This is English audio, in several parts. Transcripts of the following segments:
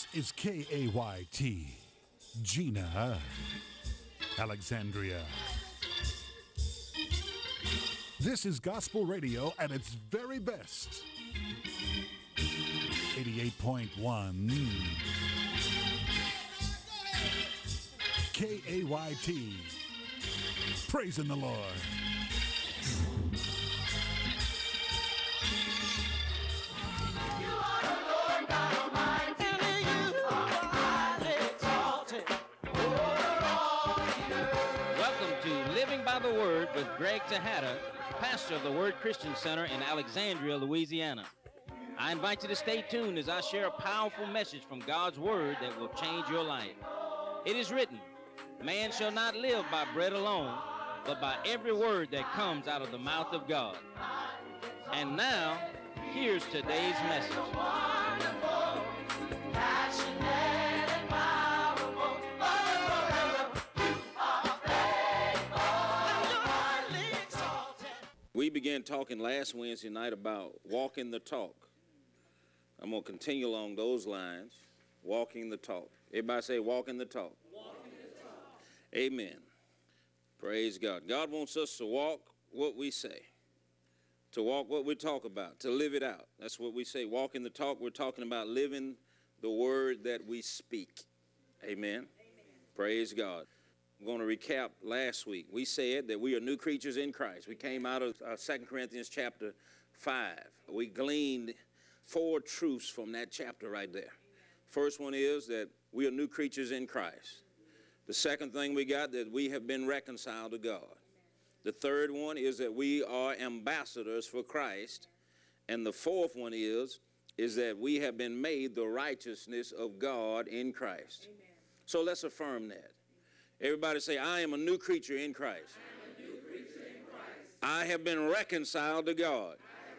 is KAYT, Gina Alexandria. This is gospel radio at its very best. 88.1 KAYT. Praising the Lord. Living by the Word with Greg Tejada, pastor of the Word Christian Center in Alexandria, Louisiana. I invite you to stay tuned as I share a powerful message from God's Word that will change your life. It is written, man shall not live by bread alone, but by every word that comes out of the mouth of God. And now, here's today's message. We began talking last Wednesday night about walking the talk. I'm going to continue along those lines, walking the talk. Everybody say walking the talk. Walking the talk. Amen. Praise God. God wants us to walk what we say, to walk what we talk about, to live it out. That's what we say, walking the talk. We're talking about living the word that we speak. Amen. Amen. Praise God. I'm going to recap last week. We said that we are new creatures in Christ. We came out of 2 Corinthians chapter 5. We gleaned 4 truths from that chapter right there. First one is that we are new creatures in Christ. The second thing we got, that we have been reconciled to God. The third one is that we are ambassadors for Christ. And the fourth one is that we have been made the righteousness of God in Christ. Amen. So let's affirm that. Everybody say, I am a new creature in Christ. I have been reconciled to God.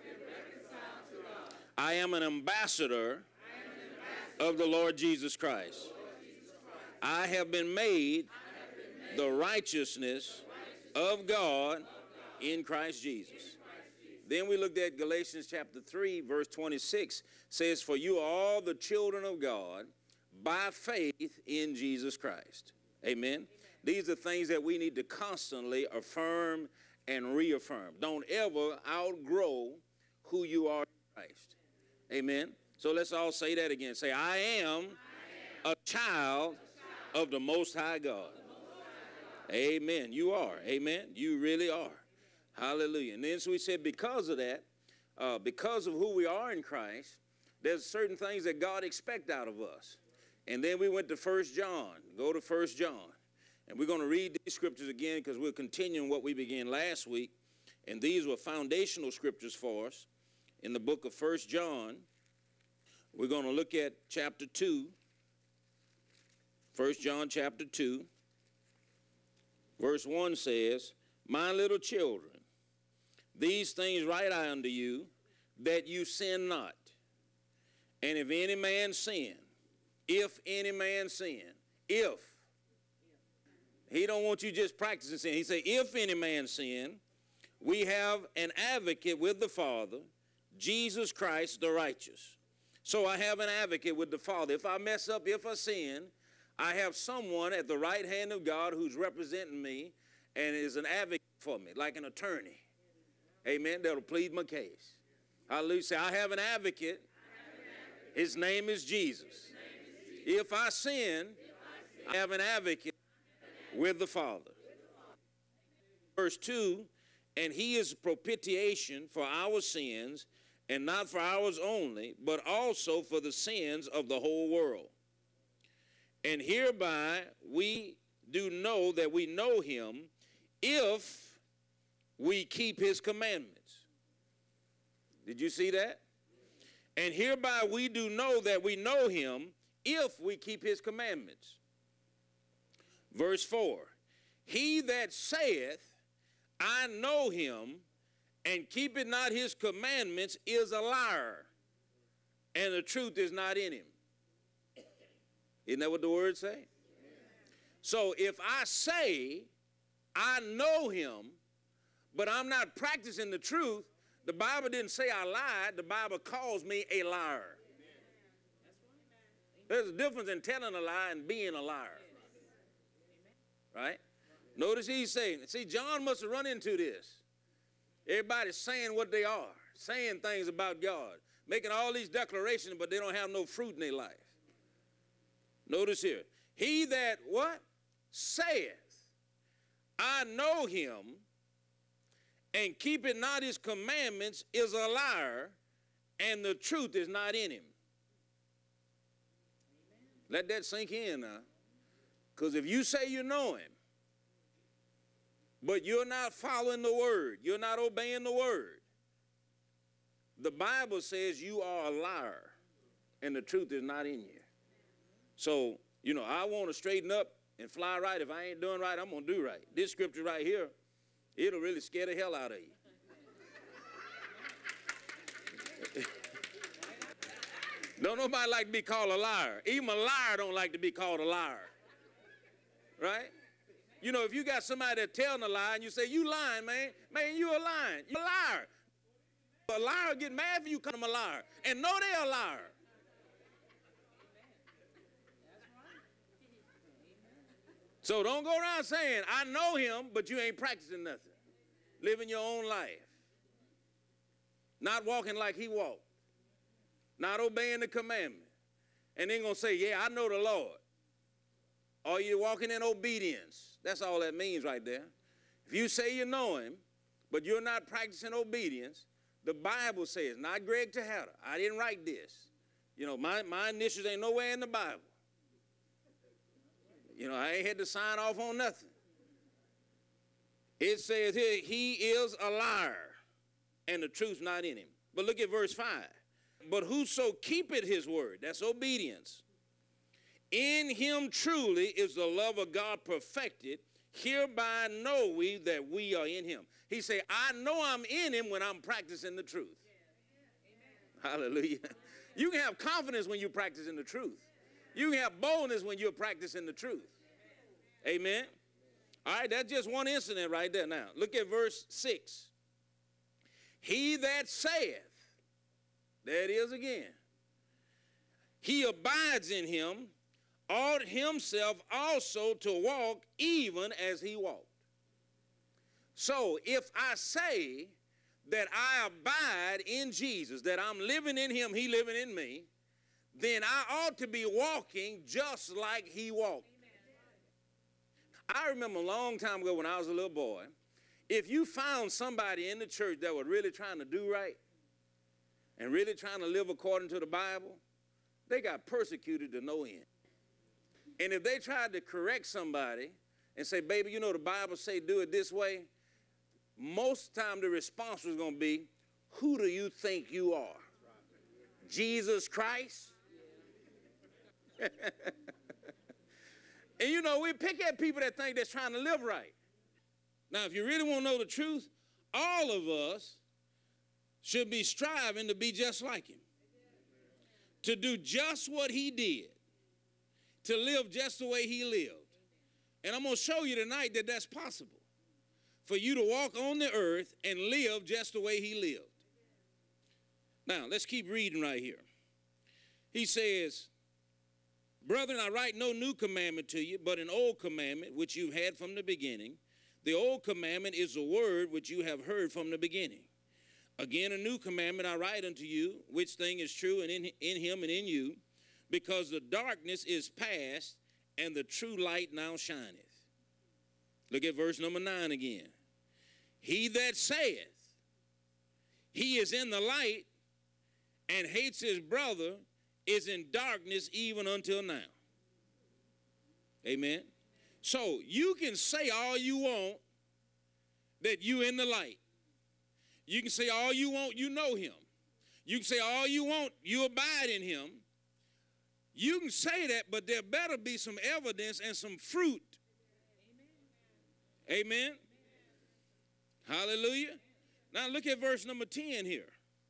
I am an ambassador of the Lord Jesus Christ. I have been made the righteousness of God in Christ Jesus. Then we looked at Galatians chapter 3, verse 26, says, for you are all the children of God by faith in Jesus Christ. Amen. These are things that we need to constantly affirm and reaffirm. Don't ever outgrow who you are in Christ. Amen. So let's all say that again. Say, I am a child of the Most High God. Amen. You are. Amen. You really are. Hallelujah. And then so we said because of that, because of who we are in Christ, there's certain things that God expects out of us. And then we went to 1 John. Go to 1 John. And we're going to read these scriptures again because we're continuing what we began last week. And these were foundational scriptures for us. In the book of 1 John, we're going to look at chapter 2. 1 John chapter 2. Verse 1 says, my little children, these things write I unto you, that you sin not. And if any man sin, if any man sin, if. He don't want you just practicing sin. He say, if any man sin, we have an advocate with the Father, Jesus Christ the righteous. So I have an advocate with the Father. If I mess up, if I sin, I have someone at the right hand of God who's representing me and is an advocate for me, like an attorney. Amen. That'll plead my case. Hallelujah. Say, I have an advocate. His name is Jesus. If I sin, I have an advocate with the Father. Verse 2, and he is propitiation for our sins, and not for ours only, but also for the sins of the whole world. And hereby we do know that we know him if we keep his commandments. Did you see that? And hereby we do know that we know him if we keep his commandments. Verse 4, he that saith, I know him, and keepeth not his commandments is a liar, and the truth is not in him. Isn't that what the word say? So if I say I know him, but I'm not practicing the truth, the Bible didn't say I lied. The Bible calls me a liar. There's a difference in telling a lie and being a liar. Right? Notice he's saying, see, John must have run into this. Everybody's saying what they are, saying things about God, making all these declarations, but they don't have no fruit in their life. Notice here, he that what? Saith, I know him, and keepeth not his commandments is a liar, and the truth is not in him. Let that sink in now. Because if you say you know him, but you're not following the word, you're not obeying the word, the Bible says you are a liar, and the truth is not in you. So, you know, I want to straighten up and fly right. If I ain't doing right, I'm going to do right. This scripture right here, it'll really scare the hell out of you. Don't nobody like to be called a liar. Even a liar don't like to be called a liar. Right? You know, if you got somebody that's telling a lie and you say, you lying, man, you a lying. You're a liar. A liar get mad if you call them a liar and know they're a liar. So don't go around saying, I know him, but you ain't practicing nothing. Living your own life. Not walking like he walked. Not obeying the commandment. And then going to say, yeah, I know the Lord. Or you're walking in obedience. That's all that means right there. If you say you know him, but you're not practicing obedience, the Bible says, not Greg Tejada, I didn't write this. You know, my initials ain't nowhere in the Bible. You know, I ain't had to sign off on nothing. It says here, he is a liar, and the truth's not in him. But look at verse 5. But whoso keepeth his word, that's obedience. In him truly is the love of God perfected. Hereby know we that we are in him. He said, I know I'm in him when I'm practicing the truth. Yeah. Hallelujah. You can have confidence when you're practicing the truth. You can have boldness when you're practicing the truth. Amen. All right, that's just one incident right there now. Look at verse 6. He that saith, there it is again, he abides in him, ought himself also to walk even as he walked. So if I say that I abide in Jesus, that I'm living in him, he living in me, then I ought to be walking just like he walked. I remember a long time ago when I was a little boy, if you found somebody in the church that was really trying to do right and really trying to live according to the Bible, they got persecuted to no end. And if they tried to correct somebody and say, baby, you know the Bible say do it this way, most of the time the response was going to be, who do you think you are? Jesus Christ? And you know, we pick at people that think they're trying to live right. Now, if you really want to know the truth, all of us should be striving to be just like him. To do just what he did. To live just the way he lived. And I'm going to show you tonight that that's possible. For you to walk on the earth and live just the way he lived. Now, let's keep reading right here. He says, brethren, I write no new commandment to you, but an old commandment which you've had from the beginning. The old commandment is the word which you have heard from the beginning. Again, a new commandment I write unto you, which thing is true and in him and in you, because the darkness is past and the true light now shineth. Look at verse number 9 again. He that saith he is in the light and hates his brother is in darkness even until now. Amen. So you can say all you want that you in the light. You can say all you want, you know him. You can say all you want, you abide in him. You can say that, but there better be some evidence and some fruit. Amen. Amen. Hallelujah. Now look at verse number 10 here.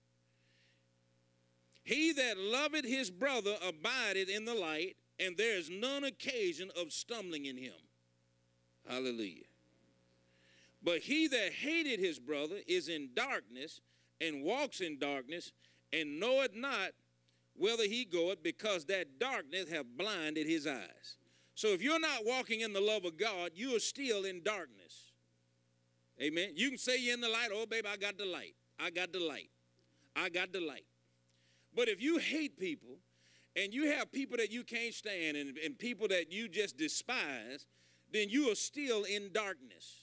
He that loveth his brother abideth in the light, and there is none occasion of stumbling in him. Hallelujah. But he that hated his brother is in darkness, and walks in darkness, and knoweth not whither he goeth, because that darkness hath blinded his eyes. So if you're not walking in the love of God, you are still in darkness. Amen. You can say you're in the light. Oh, baby, I got the light. I got the light. I got the light. But if you hate people, and you have people that you can't stand, and people that you just despise, then you are still in darkness.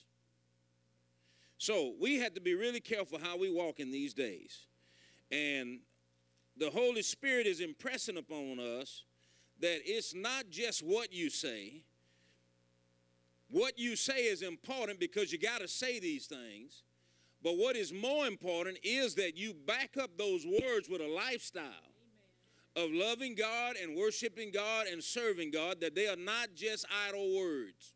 So we have to be really careful how we walk in these days. And the Holy Spirit is impressing upon us that it's not just what you say. What you say is important because you got to say these things. But what is more important is that you back up those words with a lifestyle of loving God and worshiping God and serving God, that they are not just idle words.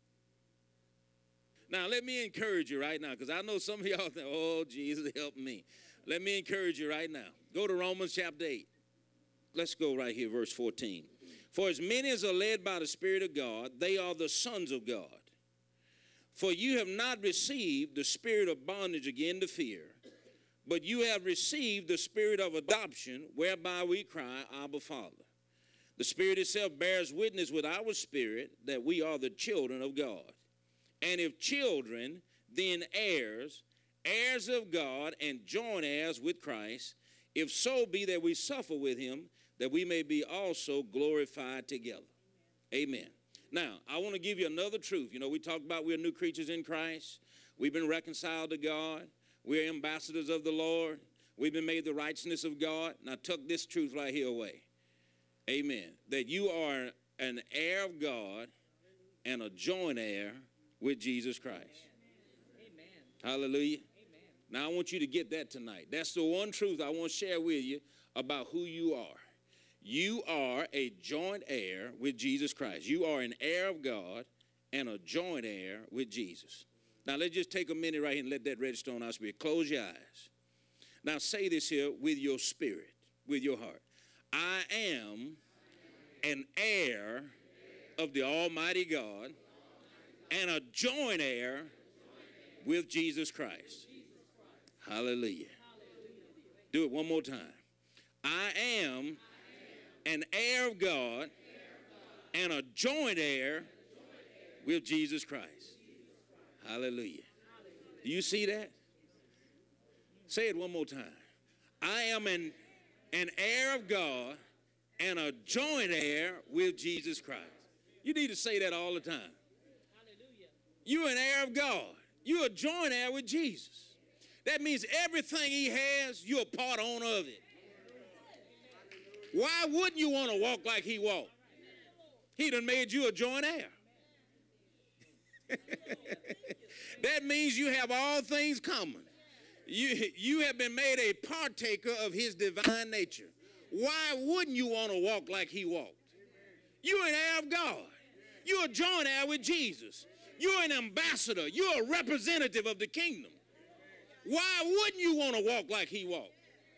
Now, let me encourage you right now, because I know some of y'all think, oh, Jesus, help me. Let me encourage you right now. Go to Romans chapter 8. Let's go right here, verse 14. For as many as are led by the Spirit of God, they are the sons of God. For you have not received the spirit of bondage again to fear, but you have received the spirit of adoption, whereby we cry, Abba, Father. The Spirit itself bears witness with our spirit that we are the children of God. And if children, then heirs, heirs of God, and joint heirs with Christ, if so be that we suffer with him, that we may be also glorified together. Amen. Now, I want to give you another truth. You know, we talked about we're new creatures in Christ. We've been reconciled to God. We're ambassadors of the Lord. We've been made the righteousness of God. Now, tuck this truth right here away. Amen. That you are an heir of God and a joint heir with Jesus Christ. Amen. Hallelujah. Amen. Now, I want you to get that tonight. That's the one truth I want to share with you about who you are. You are a joint heir with Jesus Christ. You are an heir of God and a joint heir with Jesus. Now, let's just take a minute right here and let that register on our spirit. Close your eyes. Now, say this here with your spirit, with your heart. I am an heir of the Almighty God and a joint heir with Jesus Christ. Hallelujah. Do it one more time. I am an heir of God and a joint heir with Jesus Christ. Hallelujah. Do you see that? Say it one more time. I am an heir of God and a joint heir with Jesus Christ. You need to say that all the time. You're an heir of God. You're a joint heir with Jesus. That means everything he has, you're a part owner of it. Why wouldn't you want to walk like he walked? He done made you a joint heir. That means you have all things common. You have been made a partaker of his divine nature. Why wouldn't you want to walk like he walked? You're an heir of God. You're a joint heir with Jesus. You're an ambassador. You're a representative of the kingdom. Why wouldn't you want to walk like he walked?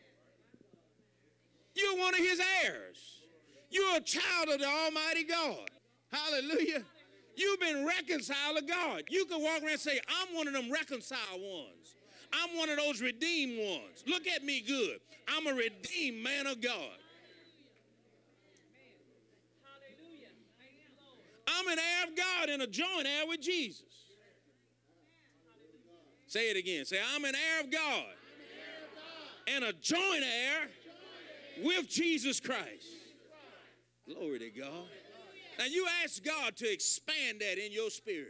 You're one of his heirs. You're a child of the Almighty God. Hallelujah. You've been reconciled to God. You can walk around and say, I'm one of them reconciled ones. I'm one of those redeemed ones. Look at me good. I'm a redeemed man of God. I'm an heir of God and a joint heir with Jesus. Say it again. Say, I'm an heir of God and a joint heir with Jesus Christ. Glory to God. Now you ask God to expand that in your spirit.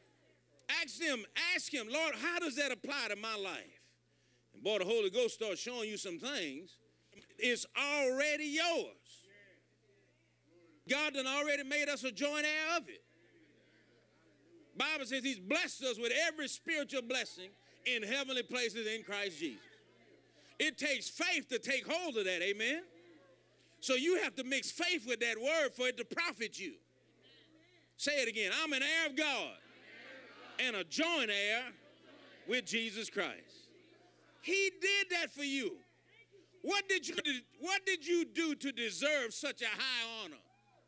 Ask him, Lord, how does that apply to my life? And boy, the Holy Ghost starts showing you some things. It's already yours. God done already made us a joint heir of it. Bible says he's blessed us with every spiritual blessing in heavenly places in Christ Jesus. It takes faith to take hold of that, amen? So you have to mix faith with that word for it to profit you. Say it again. I'm an heir of God and a joint heir with Jesus Christ. He did that for you. What did you do to deserve such a high honor?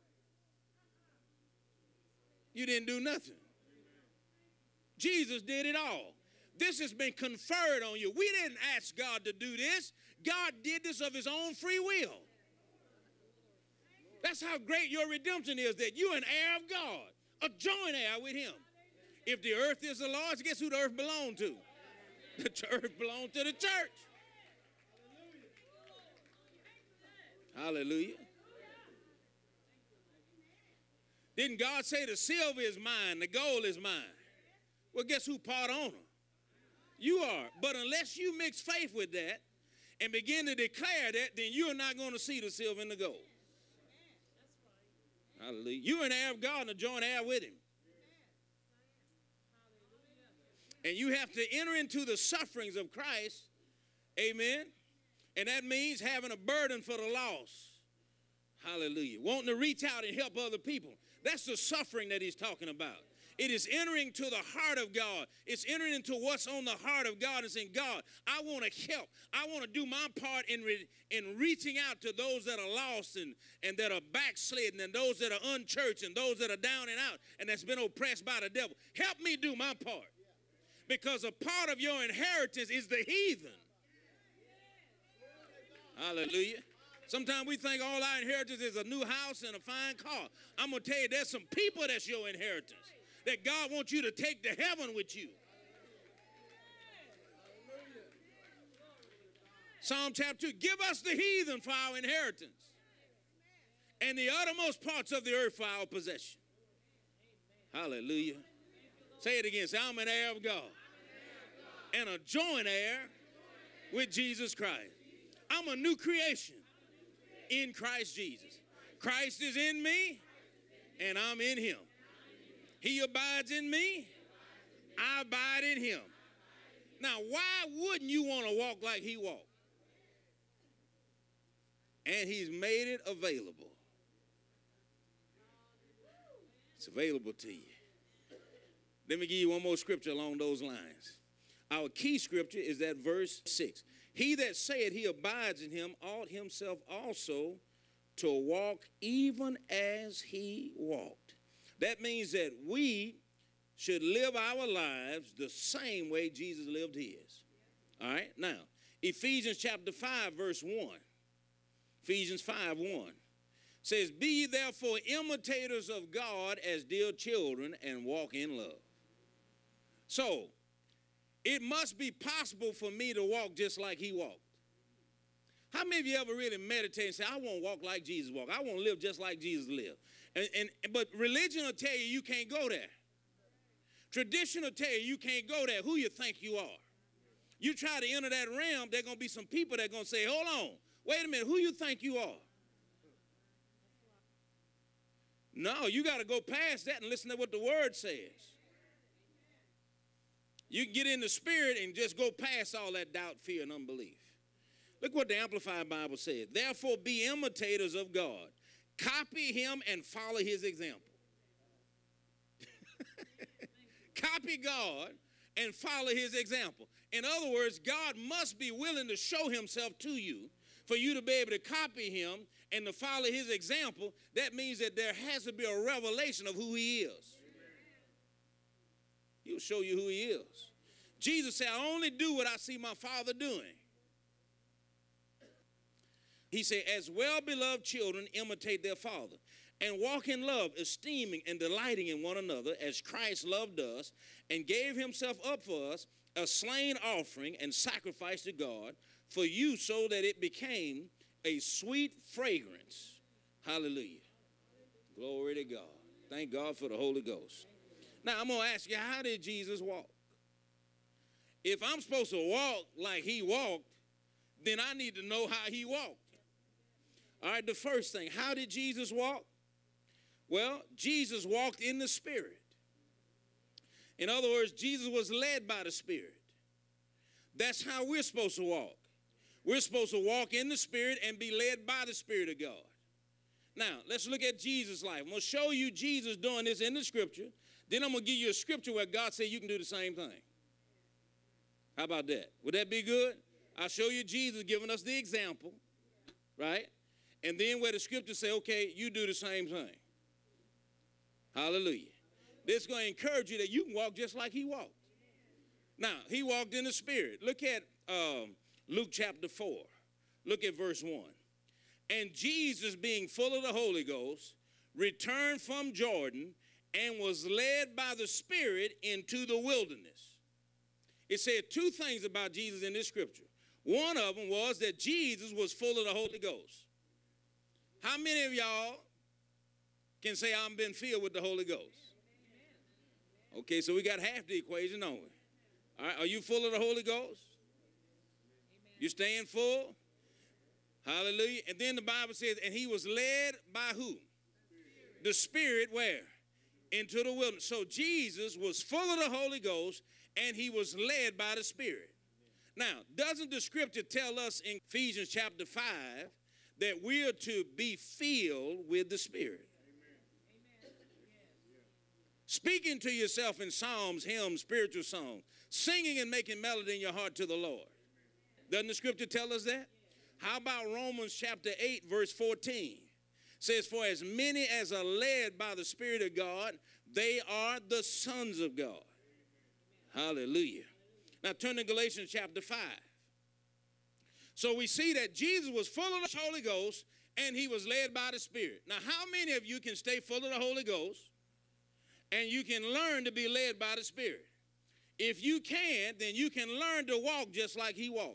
You didn't do nothing. Jesus did it all. This has been conferred on you. We didn't ask God to do this. God did this of his own free will. That's how great your redemption is, that you're an heir of God, a joint heir with him. If the earth is the Lord's, guess who the earth belongs to? The earth belongs to the church. Hallelujah. Didn't God say the silver is mine, the gold is mine? Well, guess who part owner? You are. But unless you mix faith with that and begin to declare that, then you're not going to see the silver and the gold. Hallelujah. You're an heir of God and a joint heir with him. And you have to enter into the sufferings of Christ. Amen. And that means having a burden for the lost. Hallelujah. Wanting to reach out and help other people. That's the suffering that he's talking about. It is entering to the heart of God. It's entering into what's on the heart of God and saying, God, I want to help. I want to do my part in reaching out to those that are lost and that are backslidden and those that are unchurched and those that are down and out and that's been oppressed by the devil. Help me do my part. Because a part of your inheritance is the heathen. Hallelujah. Sometimes we think all our inheritance is a new house and a fine car. I'm going to tell you, there's some people that's your inheritance, that God wants you to take to heaven with you. Psalm chapter 2, give us the heathen for our inheritance and the uttermost parts of the earth for our possession. Hallelujah. Say it again. Say, I'm an heir of God and a joint heir with Jesus Christ. I'm a new creation in Christ Jesus. Christ is in me and I'm in him. He abides in me, I abide in him. Now, why wouldn't you want to walk like he walked? And he's made it available. It's available to you. Let me give you one more scripture along those lines. Our key scripture is that verse 6. He that saith he abides in him ought himself also to walk even as he walked. That means that we should live our lives the same way Jesus lived his. All right? Now, Ephesians chapter 5, verse 1. Ephesians 5:1 says, be ye therefore imitators of God as dear children and walk in love. So, it must be possible for me to walk just like he walked. How many of you ever really meditate and say, I want to walk like Jesus walked? I want to live just like Jesus lived. But religion will tell you you can't go there. Tradition will tell you you can't go there. Who you think you are? You try to enter that realm, there are going to be some people that are going to say, hold on, wait a minute, who you think you are? No, you got to go past that and listen to what the word says. You can get in the spirit and just go past all that doubt, fear, and unbelief. Look what the Amplified Bible said. Therefore, be imitators of God. Copy him and follow his example. Copy God and follow his example. In other words, God must be willing to show himself to you for you to be able to copy him and to follow his example. That means that there has to be a revelation of who he is. He'll show you who he is. Jesus said, I only do what I see my Father doing. He said, as well-beloved children imitate their father and walk in love, esteeming and delighting in one another as Christ loved us and gave himself up for us, a slain offering and sacrifice to God for you so that it became a sweet fragrance. Hallelujah. Glory to God. Thank God for the Holy Ghost. Now, I'm going to ask you, how did Jesus walk? If I'm supposed to walk like he walked, then I need to know how he walked. All right, the first thing, how did Jesus walk? Well, Jesus walked in the Spirit. In other words, Jesus was led by the Spirit. That's how we're supposed to walk. We're supposed to walk in the Spirit and be led by the Spirit of God. Now, let's look at Jesus' life. I'm going to show you Jesus doing this in the Scripture. Then I'm going to give you a scripture where God said you can do the same thing. How about that? Would that be good? I'll show you Jesus giving us the example, right? And then where the scripture say, okay, you do the same thing. Hallelujah. This is going to encourage you that you can walk just like he walked. Now, he walked in the Spirit. Look at Luke chapter 4. Look at verse 1. And Jesus, being full of the Holy Ghost, returned from Jordan and was led by the Spirit into the wilderness. It said two things about Jesus in this scripture. One of them was that Jesus was full of the Holy Ghost. How many of y'all can say, I've been filled with the Holy Ghost? Okay, so we got half the equation, don't we? All right, are you full of the Holy Ghost? You staying full? Hallelujah. And then the Bible says, and he was led by who? The Spirit where? Into the wilderness. So Jesus was full of the Holy Ghost, and he was led by the Spirit. Now, doesn't the scripture tell us in Ephesians chapter 5 that we are to be filled with the Spirit? Speaking to yourself in psalms, hymns, spiritual songs, singing and making melody in your heart to the Lord. Doesn't the scripture tell us that? How about Romans chapter 8, verse 14? It says, for as many as are led by the Spirit of God, they are the sons of God. Hallelujah. Now turn to Galatians chapter 5. So we see that Jesus was full of the Holy Ghost and he was led by the Spirit. Now how many of you can stay full of the Holy Ghost and you can learn to be led by the Spirit? If you can, then you can learn to walk just like he walked.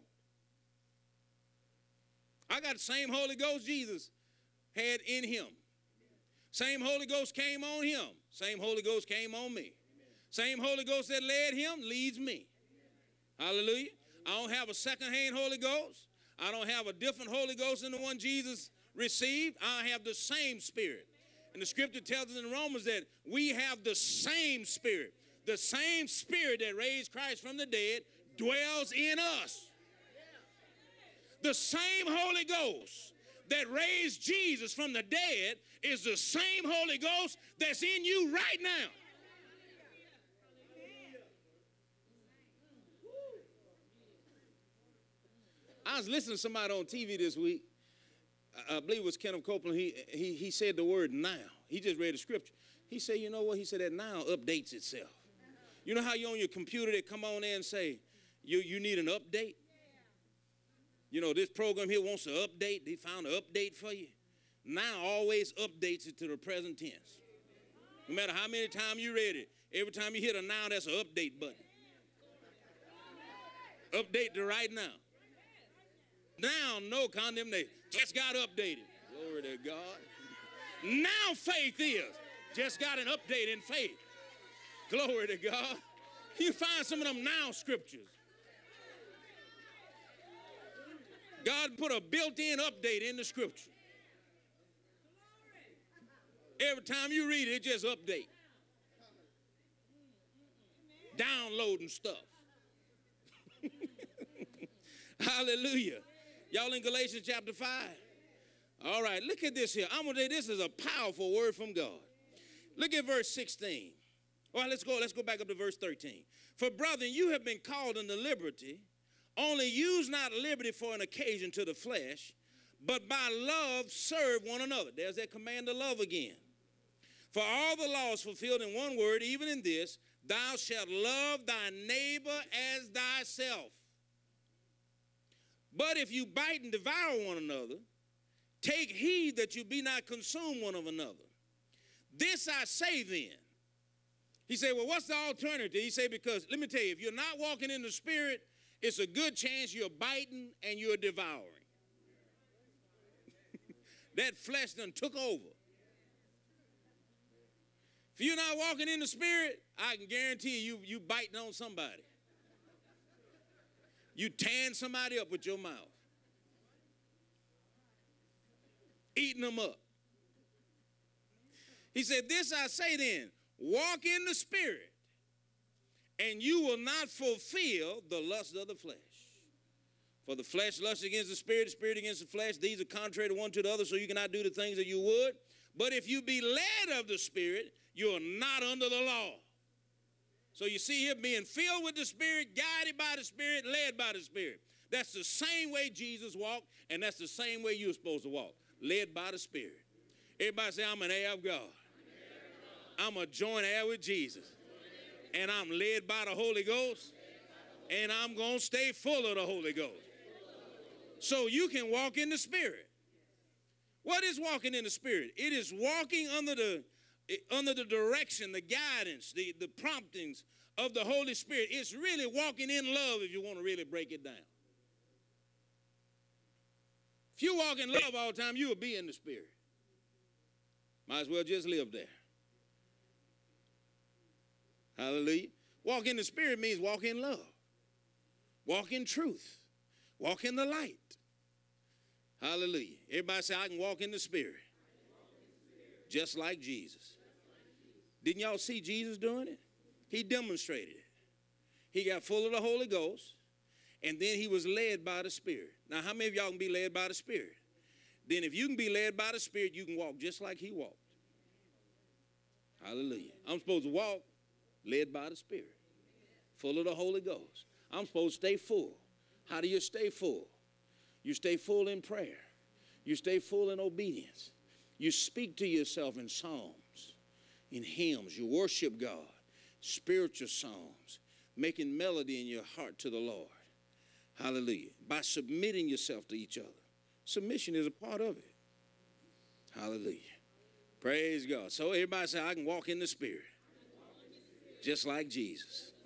I got the same Holy Ghost Jesus had in him. Same Holy Ghost came on him. Same Holy Ghost came on me. Same Holy Ghost that led him leads me. Hallelujah. I don't have a second-hand Holy Ghost. I don't have a different Holy Ghost than the one Jesus received. I have the same Spirit. And the scripture tells us in Romans that we have the same Spirit. The same Spirit that raised Christ from the dead dwells in us. The same Holy Ghost that raised Jesus from the dead is the same Holy Ghost that's in you right now. I was listening to somebody on TV this week. I believe it was Kenneth Copeland. He said the word now. He just read the scripture. He said, you know what? He said that now updates itself. You know how you on your computer, they come on there and say, you need an update? You know, this program here wants to update. They found an update for you. Now always updates it to the present tense. No matter how many times you read it, every time you hit a now, that's an update button. Update to right now. Now, no condemnation. Just got updated. Glory to God. Now faith is. Just got an update in faith. Glory to God. You find some of them now scriptures. God put a built-in update in the scripture. Every time you read it, it just update. Downloading stuff. Hallelujah. Y'all in Galatians chapter 5? All right, look at this here. I'm going to say this is a powerful word from God. Look at verse 16. All right, let's go back up to verse 13. For brethren, you have been called unto liberty. Only use not liberty for an occasion to the flesh, but by love serve one another. There's that command to love again. For all the law is fulfilled in one word, even in this, thou shalt love thy neighbor as thyself. But if you bite and devour one another, take heed that you be not consumed one of another. This I say then. He said, well, what's the alternative? He said, because let me tell you, if you're not walking in the Spirit, it's a good chance you're biting and you're devouring. That flesh done took over. If you're not walking in the Spirit, I can guarantee you biting on somebody. You tearing somebody up with your mouth. Eating them up. He said, this I say then, walk in the Spirit, and you will not fulfill the lust of the flesh. For the flesh lusts against the spirit against the flesh. These are contrary to one to the other, so you cannot do the things that you would. But if you be led of the Spirit, you are not under the law. So you see here, being filled with the Spirit, guided by the Spirit, led by the Spirit. That's the same way Jesus walked, and that's the same way you're supposed to walk, led by the Spirit. Everybody say, I'm an heir of God. I'm a joint heir with Jesus. And I'm led by the Holy Ghost, and I'm going to stay full of the Holy Ghost. So you can walk in the Spirit. What is walking in the Spirit? It is walking under the direction, the guidance, the promptings of the Holy Spirit. It's really walking in love if you want to really break it down. If you walk in love all the time, you will be in the Spirit. Might as well just live there. Hallelujah. Walk in the Spirit means walk in love. Walk in truth. Walk in the light. Hallelujah. Everybody say, I can walk in the Spirit. Just like Jesus. Didn't y'all see Jesus doing it? He demonstrated it. He got full of the Holy Ghost, and then he was led by the Spirit. Now, how many of y'all can be led by the Spirit? Then if you can be led by the Spirit, you can walk just like he walked. Hallelujah. I'm supposed to walk led by the Spirit, full of the Holy Ghost. I'm supposed to stay full. How do you stay full? You stay full in prayer. You stay full in obedience. You speak to yourself in psalms, in hymns. You worship God, spiritual songs, making melody in your heart to the Lord. Hallelujah. By submitting yourself to each other. Submission is a part of it. Hallelujah. Praise God. So everybody say, I can walk in the Spirit. Just like Jesus.